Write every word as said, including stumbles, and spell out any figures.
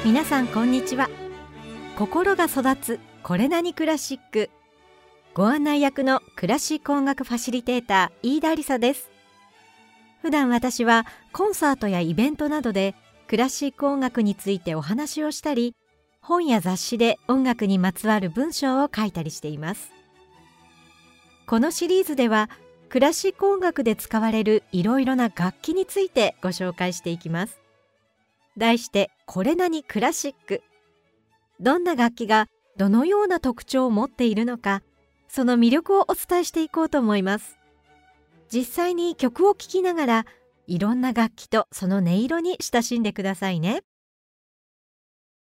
皆さんこんにちは。心が育つこれなにクラシック、ご案内役のクラシック音楽ファシリテーター飯田理沙です。普段私はコンサートやイベントなどでクラシック音楽についてお話をしたり、本や雑誌で音楽にまつわる文章を書いたりしています。このシリーズではクラシック音楽で使われるいろいろな楽器についてご紹介していきます。題してこれなにクラシック。どんな楽器がどのような特徴を持っているのか、その魅力をお伝えしていこうと思います。実際に曲を聴きながらいろんな楽器とその音色に親しんでくださいね。